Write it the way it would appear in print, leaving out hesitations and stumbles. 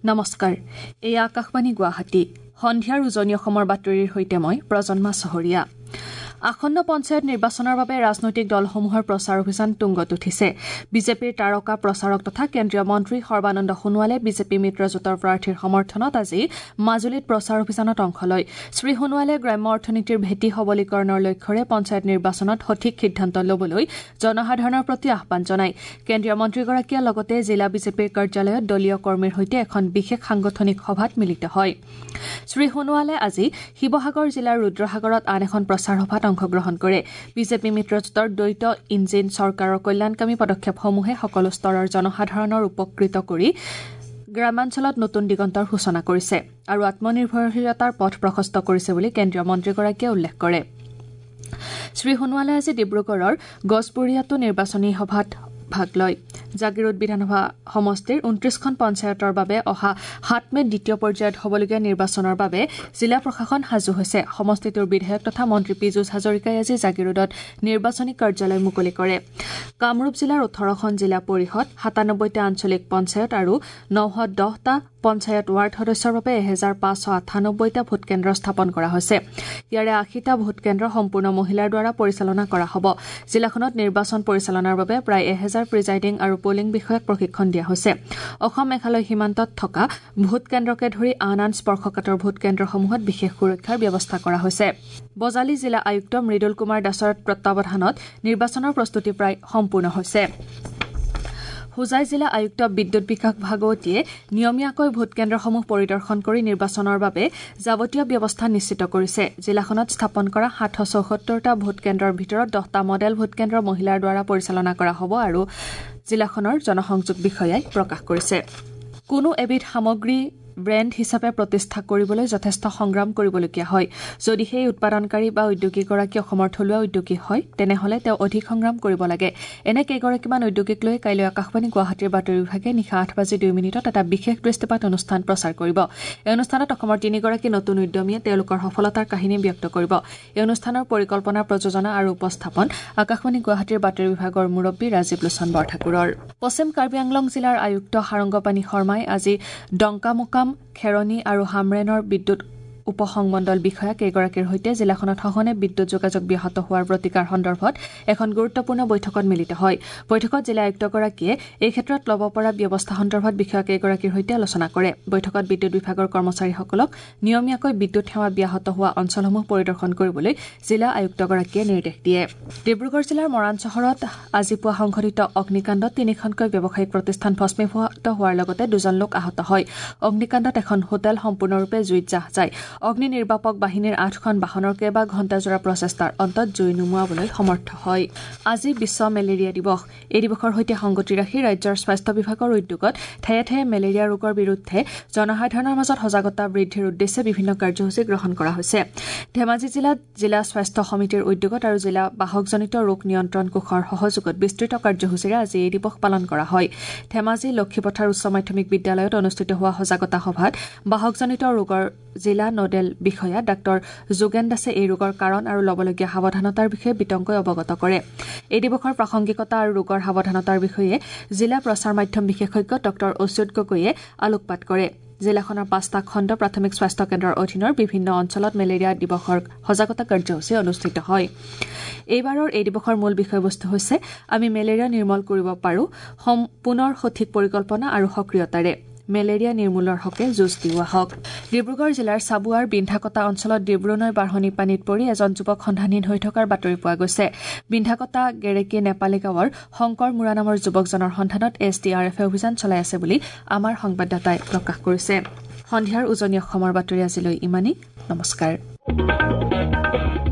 নমস্কাৰ এই আকাশবাণী গুৱাহাটী সন্ধিয়াৰ উজনি অসমৰ বাতৰিৰ সৈতে মই প্ৰজন্মা চহৰীয়া আসন্ন পঞ্চায়ত নিৰ্বাচনৰ বাবে ৰাজনৈতিক দলসমূহৰ প্ৰচাৰ অভিযান তুংগত উঠিছে বিজেপিৰ তাৰকা প্ৰচাৰক তথা কেন্দ্ৰীয় মন্ত্ৰী সৰ্বানন্দ সোণোৱালে বিজেপি মিত্ৰজোঁটৰ প্ৰাৰ্থীৰ সমৰ্থনত আজি মাজুলীত প্ৰচাৰ অভিযানত অংশ লয় শ্ৰী সোণোৱালে গ্ৰাম্য অৰ্থনীতিৰ ভেটি সবলীকৰণৰ লক্ষ্যৰে পঞ্চায়ত নিৰ্বাচনত সঠিক সিদ্ধান্ত ল'বলৈ জনসাধাৰণৰ প্ৰতি আহ্বান জনায় কেন্দ্ৰীয় মন্ত্ৰীগৰাকীয়ে লগতে জিলা বিজেপিৰ কাৰ্যালয়ত দলীয় কৰ্মীৰ সৈতে এখন বিশেষ সাংগঠনিক সভাত মিলিত হয় শ্ৰী সোণোৱালে আজি শিৱসাগৰ জিলাৰ ৰুদ্ৰসাগৰত আন এখন প্ৰচাৰ সভাত অংশগ্ৰহণ কৰে বিজেপি মিত্ৰজোঁটৰ দ্বৈত ইঞ্জিন চৰকাৰৰ কল্যাণকামী পদক্ষেপসমূহে সকলো স্তৰৰ জনসাধাৰণৰ উপকৃত কৰি গ্ৰামাঞ্চলত নতুন দিগন্তৰ সূচনা কৰিছে আৰু আত্মনিৰ্ভৰশীলতাৰ পথ প্ৰশস্ত কৰিছে বুলি কেন্দ্ৰীয় মন্ত্ৰীগৰাকীয়ে উল্লেখ কৰে শ্ৰী সোণোৱালে আজি ডিব্ৰুগড়ৰ গছপুৰীয়াতো নিৰ্বাচনী সভাত ভাগ লয় জাগিৰোড বিধানসভা সমষ্টিৰ 29খন পঞ্চায়তৰ বাবে অহা 7 মেত দ্বিতীয় পৰ্যায়ত হ'বলগীয়া নিৰ্বাচনৰ বাবে জিলা প্ৰশাসন সাজু হৈছে সমষ্টিটোৰ বিধায়ক তথা মন্ত্ৰী পীযুষ হাজৰিকাই আজি জাগিৰোডত নিৰ্বাচনী কাৰ্যালয় মুকলি কৰে কামৰূপ জিলাৰ 18খন জিলা পৰিষদ 97টা আঞ্চলিক পঞ্চায়ত আৰু 910টা পঞ্চায়ত ৱাৰ্ড সদস্যৰ বাবে 1598টা ভোটকেন্দ্ৰ স্থাপন কৰা হৈছে ইয়াৰে 80টা ভোটকেন্দ্ৰ সম্পূৰ্ণ মহিলাৰ দ্বাৰা পৰিচালনা কৰা হ'ব জিলাখনত নিৰ্বাচন পৰিচালনাৰ বাবে প্ৰায় 1000 প্ৰিজাইডিং আৰু পোলিং বিষয়াক প্ৰশিক্ষণ দিয়া হৈছে অসম মেঘালয় সীমান্তত থকা ভোটকেন্দ্ৰকে ধৰি আন স্পৰ্শকাতৰ ভোটকেন্দ্ৰসমূহত বিশেষ সুৰক্ষাৰ ব্যৱস্থা কৰা হৈছে বজালী জিলা আয়ুক্ত মৃদুল কুমাৰ দাসৰ তত্বাৱধানত নিৰ্বাচনৰ প্ৰস্তুতি প্ৰায় সম্পূৰ্ণ হৈছে হোজাই জিলা আয়ুক্ত বিদ্যুৎ বিকাশ ভাগৱতীয়ে নিয়মীয়াকৈ ভোটকেন্দ্ৰসমূহ পৰিদৰ্শন কৰি নিৰ্বাচনৰ বাবে যাৱতীয় ব্যৱস্থা নিশ্চিত কৰিছে জিলাখনত স্থাপন কৰা 774টা ভোটকেন্দ্ৰৰ ভিতৰত 10টা মডেল ভোটকেন্দ্ৰ মহিলাৰ দ্বাৰা পৰিচালনা কৰা হ'ব আৰু জিলাখনৰ জনসংযোগ বিষয়াই প্ৰকাশ কৰিছে কোনো এবিধ সামগ্ৰী ব্ৰেণ্ড হিচাপে প্ৰতিষ্ঠা কৰিবলৈ যথেষ্ট সংগ্ৰাম কৰিবলগীয়া হয় যদি সেই উৎপাদনকাৰী বা উদ্যোগীগৰাকী অসমৰ থলুৱা উদ্যোগী হয় তেনেহলে তেওঁ অধিক সংগ্ৰাম কৰিব লাগে এনে কেইগৰাকীমান উদ্যোগীক লৈ কাইলৈ আকাশবাণী গুৱাহাটীৰ বাতৰি বিভাগে নিশা 8:02 এটা বিশেষ দৃষ্টিপাত অনুষ্ঠান প্ৰচাৰ কৰিব এই অনুষ্ঠানত অসমৰ 3গৰাকী নতুন উদ্যমীয়ে তেওঁলোকৰ সফলতাৰ কাহিনী ব্যক্ত কৰিব এই অনুষ্ঠানৰ পৰিকল্পনা প্ৰযোজনা আৰু উপস্থাপন আকাশবাণী গুৱাহাটীৰ বাতৰি বিভাগৰ মুৰব্বী ৰাজীৱ লোচন বৰঠাকুৰৰ পশ্চিম কাৰ্বি আংলং জিলাৰ আয়ুক্ত সাৰংগপানী শৰ্মাই আজি ডংকামোকাম খেৰণী আৰু হামৰেনৰ বিদ্যুৎ উপসংমণ্ডল বিষয়া কেইগৰাকীৰ সৈতে জিলাখনত সঘনে বিদ্যুৎ যোগাযোগ ব্যাহত হোৱাৰ প্ৰতিকাৰ সন্দৰ্ভত এখন গুৰুত্বপূৰ্ণ বৈঠকত মিলিত হয় বৈঠকত জিলা আয়ুক্তগৰাকীয়ে এই ক্ষেত্ৰত ল'ব পৰা ব্যৱস্থা সন্দৰ্ভত বিষয়া কেইগৰাকীৰ সৈতে আলোচনা কৰে বৈঠকত বিদ্যুৎ বিভাগৰ কৰ্মচাৰীসকলক নিয়মীয়াকৈ বিদ্যুৎ সেৱা ব্যাহত হোৱা অঞ্চলসমূহ পৰিদৰ্শন কৰিবলৈ জিলা আয়ুক্তগৰাকীয়ে নিৰ্দেশ দিয়ে ডিব্ৰুগড় জিলাৰ মৰাণ চহৰত আজি পুৱা সংঘটিত অগ্নিকাণ্ডত 3খনকৈ ব্যৱসায়িক প্ৰতিষ্ঠান ভস্মীভূত হোৱাৰ লগতে 2জন লোক আহত হয় অগ্নিকাণ্ডত এখন হোটেল সম্পূৰ্ণৰূপে জুইত জাহ যায় অগ্নি নিৰ্বাপক বাহিনীৰ 8খন বাহনৰ কেইবা ঘণ্টাজোৰা প্ৰচেষ্টাৰ অন্তত জুই নুমুৱাবলৈ সমৰ্থ হয় আজি বিশ্ব মেলেৰিয়া দিৱস এই দিৱসৰ সৈতে সংগতি ৰাখি ৰাজ্যৰ স্বাস্থ্য বিভাগৰ উদ্যোগত ঠায়ে ঠায়ে মেলেৰিয়া ৰোগৰ বিৰুদ্ধে জনসাধাৰণৰ মাজত সজাগতা বৃদ্ধিৰ উদ্দেশ্যে বিভিন্ন কাৰ্যসূচী গ্ৰহণ কৰা হৈছে ধেমাজি জিলাত জিলা স্বাস্থ্য সমিতিৰ উদ্যোগত আৰু জিলা বাহকজনিত ৰোগ নিয়ন্ত্ৰণ কোষৰ সহযোগত বিস্তৃত কাৰ্যসূচীৰে আজি এই দিৱস পালন কৰা হয় ধেমাজি লক্ষীপথাৰ উচ্চ মাধ্যমিক বিদ্যালয়ত অনুষ্ঠিত হোৱা সজাগতা সভাত বাহকজনিত ৰোগৰ জিলা নোডেল বিষয়া ডাক্তৰ যোগেন দাসে এই ৰোগৰ কাৰণ আৰু ল'বলগীয়া সাৱধানতাৰ বিষয়ে বিতংকৈ অৱগত কৰে এই দিৱসৰ প্ৰাসংগিকতা আৰু ৰোগৰ সাৱধানতাৰ বিষয়ে জিলা প্ৰচাৰ মাধ্যম বিশেষজ্ঞ ডক্তৰ অচ্যুত গগৈয়ে আলোকপাত কৰে জিলাখনৰ 5টা খণ্ড প্ৰাথমিক স্বাস্থ্য কেন্দ্ৰৰ অধীনৰ বিভিন্ন অঞ্চলত মেলেৰিয়া দিৱসৰ সজাগতা কাৰ্যসূচী অনুষ্ঠিত হয় এইবাৰৰ এই দিৱসৰ মূল বিষয়বস্তু হৈছে আমি মেলেৰিয়া নিৰ্মূল কৰিব পাৰোঁ পুনৰ সঠিক পৰিকল্পনা আৰু সক্ৰিয়তাৰে মেলেৰিয়া নিৰ্মূলৰ হকে যুঁজ দিওৱা হওক ডিব্ৰুগড় জিলাৰ চাবুৱাৰ বিন্ধাকটা অঞ্চলত ডিব্ৰুনৈ বাঢ়নী পানীত পৰি এজন যুৱক সন্ধানহীন হৈ থকাৰ বাতৰি পোৱা গৈছে বিন্ধাকটা গেৰেকী নেপালী গাঁৱৰ শংকৰ মুৰা নামৰ যুৱকজনৰ সন্ধানত SDRFে অভিযান চলাই আছে বুলি আমাৰ সংবাদদাতাই প্ৰকাশ কৰিছে সন্ধিয়াৰ উজনি অসমৰ বাতৰি আজিলৈ ইমানেই নমস্কাৰ